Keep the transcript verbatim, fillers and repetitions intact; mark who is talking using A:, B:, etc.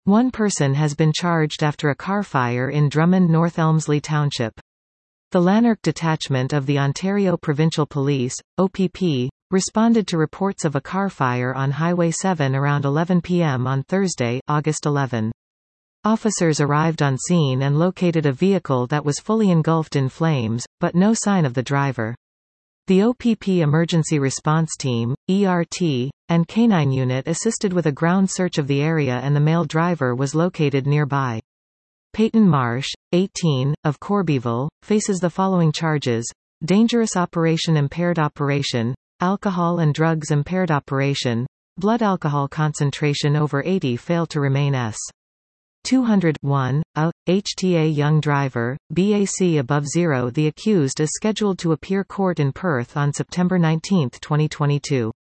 A: One person has been charged after a car fire in Drummond North Elmsley Township. The Lanark Detachment of the Ontario Provincial Police, O P P, responded to reports of a car fire on Highway seven around eleven p m on Thursday, August eleventh. Officers arrived on scene and located a vehicle that was fully engulfed in flames, but no sign of the driver. The O P P Emergency Response Team, E R T, and canine unit assisted with a ground search of the area and the male driver was located nearby. Peyton Marsh, eighteen, of Corbyville, faces the following charges: dangerous operation, impaired operation, alcohol and drugs impaired operation, blood alcohol concentration over eighty fail to remain S. two hundred one, a, H T A young driver, B A C above zero. The accused is scheduled to appear court in Perth on September nineteenth, twenty twenty-two.